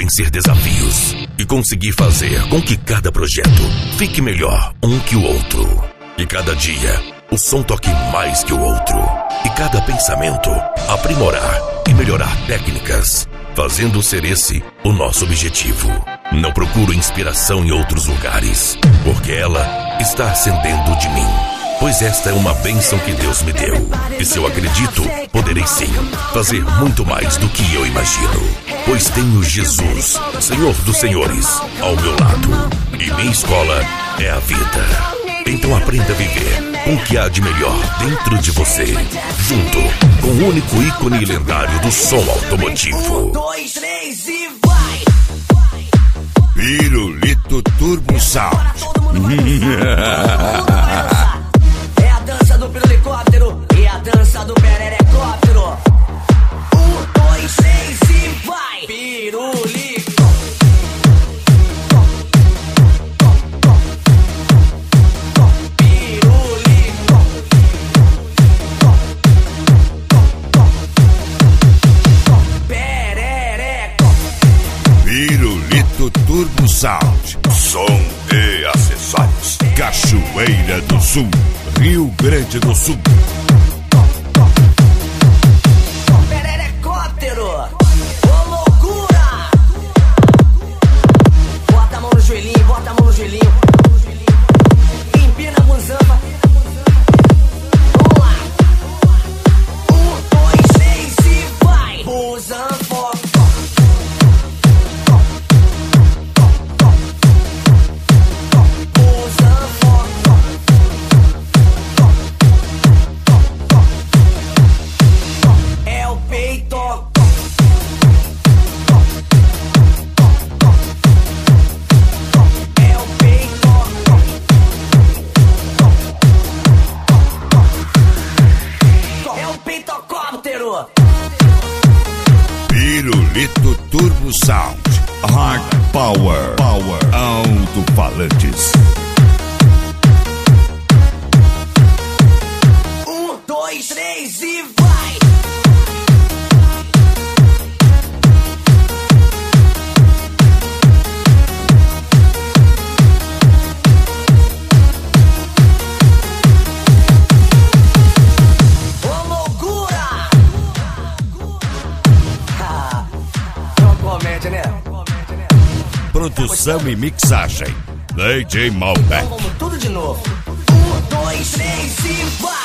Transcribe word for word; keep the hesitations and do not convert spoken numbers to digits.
vencer desafios e conseguir fazer com que cada projeto fique melhor um que o outro. E cada dia, o som toque mais que o outro. E cada pensamento, aprimorar e melhorar técnicas, fazendo ser esse o nosso objetivo. Não procuro inspiração em outros lugares, porque ela está ascendendo de mim. Pois esta é uma bênção que Deus me deu. E se eu acredito, poderei sim fazer muito mais do que eu imagino. Pois tenho Jesus, Senhor dos Senhores, ao meu lado. E minha escola é a vida. Então aprenda a viver com o que há de melhor dentro de você, junto com o único ícone lendário do som automotivo. Um, dois, três e vai! Pirulito Turbo Sound. É a dança do pirulicóptero e a dança do pererecóptero. Um, dois, três e vai! Pirulito. Pirulito Turbo Sound. Som e acessórios. Cachoeira do Sul, Rio Grande do Sul. Pererecóptero. Ô loucura! Bota a mão no joelhinho, bota a mão no joelhinho. Empina a bunzamba. Vamos lá. Um, dois, três e vai! Bunzamba. Pirulito Turbo Sound. Hard Power. Power. Alto-falantes. Um, dois, três e vai! Produção e mixagem D J Malbec. Vamos tudo de novo. Um, dois, três e vai!